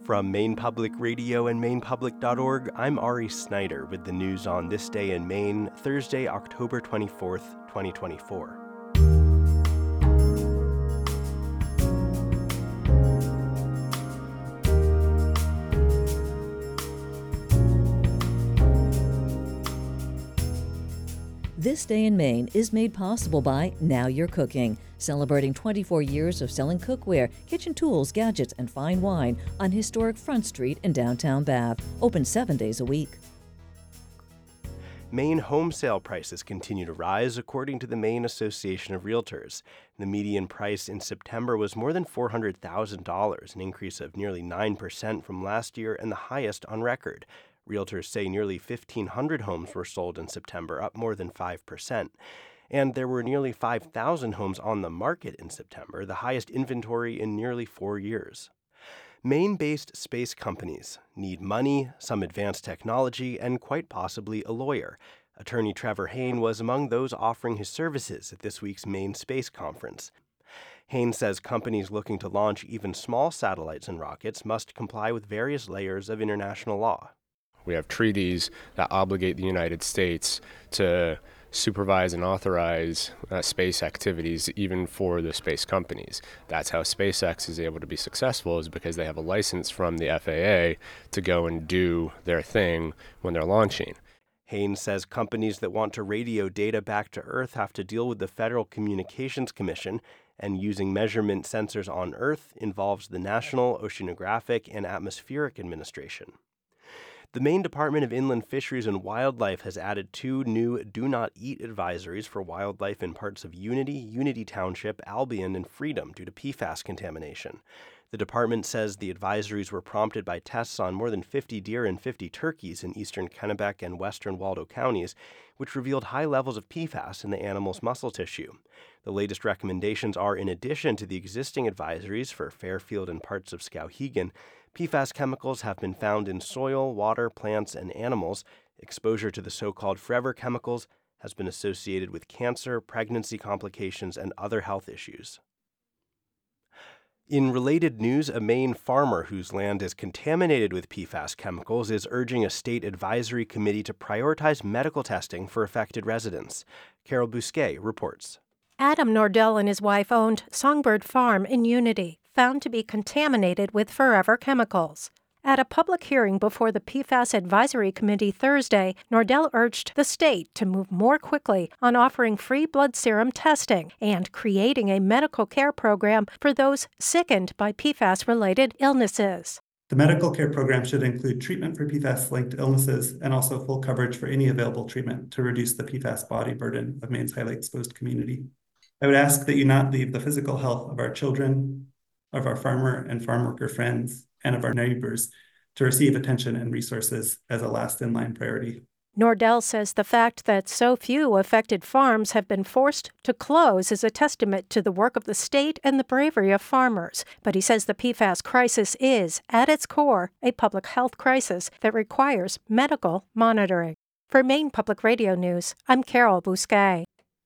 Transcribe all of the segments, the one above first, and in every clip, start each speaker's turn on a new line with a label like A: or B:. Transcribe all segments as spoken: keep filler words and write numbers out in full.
A: From Maine Public Radio and maine public dot org, I'm Ari Snyder with the news on this day in Maine, Thursday, October twenty-fourth, twenty twenty-four.
B: This Day in Maine is made possible by Now You're Cooking, celebrating twenty-four years of selling cookware, kitchen tools, gadgets, and fine wine on historic Front Street in downtown Bath. Open seven days a week.
A: Maine home sale prices continue to rise, according to the Maine Association of Realtors. The median price in September was more than four hundred thousand dollars, an increase of nearly nine percent from last year and the highest on record. Realtors say nearly fifteen hundred homes were sold in September, up more than five percent. And there were nearly five thousand homes on the market in September, the highest inventory in nearly four years. Maine-based space companies need money, some advanced technology, and quite possibly a lawyer. Attorney Trevor Hayne was among those offering his services at this week's Maine Space Conference. Hayne says companies looking to launch even small satellites and rockets must comply with various layers of international law.
C: We have treaties that obligate the United States to supervise and authorize uh, space activities even for the space companies. That's how SpaceX is able to be successful, is because they have a license from the F A A to go and do their thing when they're launching.
A: Haynes says companies that want to radio data back to Earth have to deal with the Federal Communications Commission, and using measurement sensors on Earth involves the National Oceanographic and Atmospheric Administration. The Maine Department of Inland Fisheries and Wildlife has added two new Do Not Eat advisories for wildlife in parts of Unity, Unity Township, Albion, and Freedom due to P FAS contamination. The department says the advisories were prompted by tests on more than fifty deer and fifty turkeys in eastern Kennebec and western Waldo counties, which revealed high levels of P FAS in the animal's muscle tissue. The latest recommendations are in addition to the existing advisories for Fairfield and parts of Skowhegan. P FAS chemicals have been found in soil, water, plants, and animals. Exposure to the so-called forever chemicals has been associated with cancer, pregnancy complications, and other health issues. In related news, a Maine farmer whose land is contaminated with P FAS chemicals is urging a state advisory committee to prioritize medical testing for affected residents. Carol Bousquet reports.
D: Adam Nordell and his wife owned Songbird Farm in Unity, found to be contaminated with forever chemicals. At a public hearing before the P FAS Advisory Committee Thursday, Nordell urged the state to move more quickly on offering free blood serum testing and creating a medical care program for those sickened by P FAS-related illnesses.
E: The medical care program should include treatment for P FAS-linked illnesses and also full coverage for any available treatment to reduce the P FAS body burden of Maine's highly exposed community. I would ask that you not leave the physical health of our children, of our farmer and farm worker friends, and of our neighbors to receive attention and resources as a last in line priority.
D: Nordell says the fact that so few affected farms have been forced to close is a testament to the work of the state and the bravery of farmers. But he says the P FAS crisis is, at its core, a public health crisis that requires medical monitoring. For Maine Public Radio News, I'm Carol Bousquet.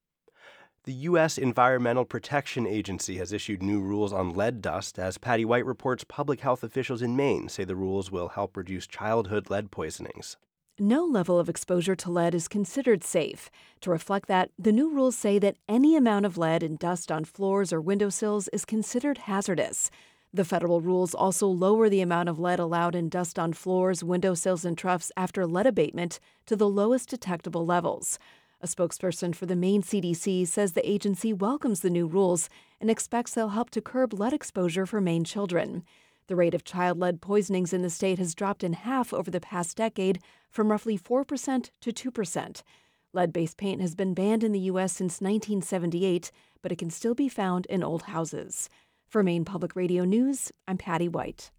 A: The U S Environmental Protection Agency has issued new rules on lead dust. As Patty White reports, public health officials in Maine say the rules will help reduce childhood lead poisonings.
F: No level of exposure to lead is considered safe. To reflect that, the new rules say that any amount of lead in dust on floors or windowsills is considered hazardous. The federal rules also lower the amount of lead allowed in dust on floors, windowsills, and troughs after lead abatement to the lowest detectable levels. A spokesperson for the Maine C D C says the agency welcomes the new rules and expects they'll help to curb lead exposure for Maine children. The rate of child lead poisonings in the state has dropped in half over the past decade, from roughly four percent to two percent. Lead-based paint has been banned in the U S since nineteen seventy-eight, but it can still be found in old houses. For Maine Public Radio News, I'm Patty White.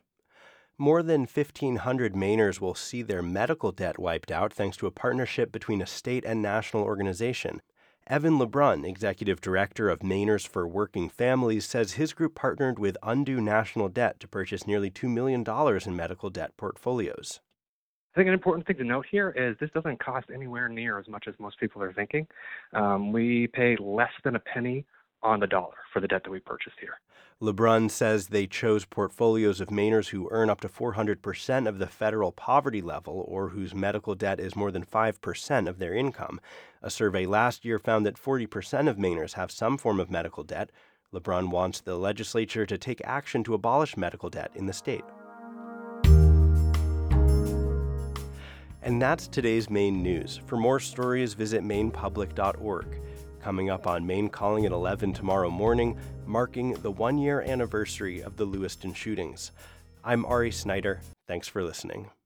A: More than fifteen hundred Mainers will see their medical debt wiped out thanks to a partnership between a state and national organization. Evan LeBrun, executive director of Mainers for Working Families, says his group partnered with Undo National Debt to purchase nearly two million dollars in medical debt portfolios.
G: I think an important thing to note here is this doesn't cost anywhere near as much as most people are thinking. Um, we pay less than a penny on the dollar for the debt that we purchased here.
A: LeBrun says they chose portfolios of Mainers who earn up to four hundred percent of the federal poverty level or whose medical debt is more than five percent of their income. A survey last year found that forty percent of Mainers have some form of medical debt. LeBrun wants the legislature to take action to abolish medical debt in the state. And that's today's Maine news. For more stories, visit maine public dot org. Coming up on Maine Calling at eleven tomorrow morning, marking the one-year anniversary of the Lewiston shootings. I'm Ari Snyder. Thanks for listening.